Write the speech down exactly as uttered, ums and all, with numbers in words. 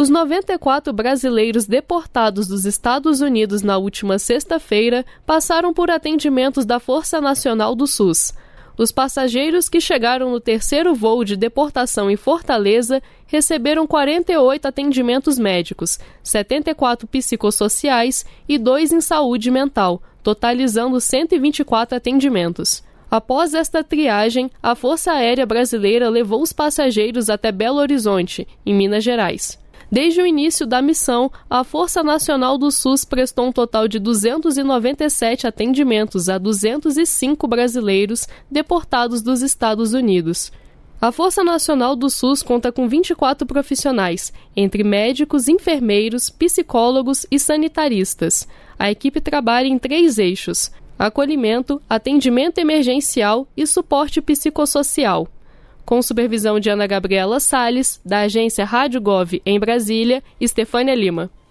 Os noventa e quatro brasileiros deportados dos Estados Unidos na última sexta-feira passaram por atendimentos da Força Nacional do SUS. Os passageiros que chegaram no terceiro voo de deportação em Fortaleza receberam quarenta e oito atendimentos médicos, setenta e quatro psicossociais e dois em saúde mental, totalizando cento e vinte e quatro atendimentos. Após esta triagem, a Força Aérea Brasileira levou os passageiros até Belo Horizonte, em Minas Gerais. Desde o início da missão, a Força Nacional do SUS prestou um total de duzentos e noventa e sete atendimentos a duzentos e cinco brasileiros deportados dos Estados Unidos. A Força Nacional do SUS conta com vinte e quatro profissionais, entre médicos, enfermeiros, psicólogos e sanitaristas. A equipe trabalha em três eixos: acolhimento, atendimento emergencial e suporte psicossocial. Com supervisão de Ana Gabriela Salles, da agência Rádio Gov em Brasília, Estefânia Lima.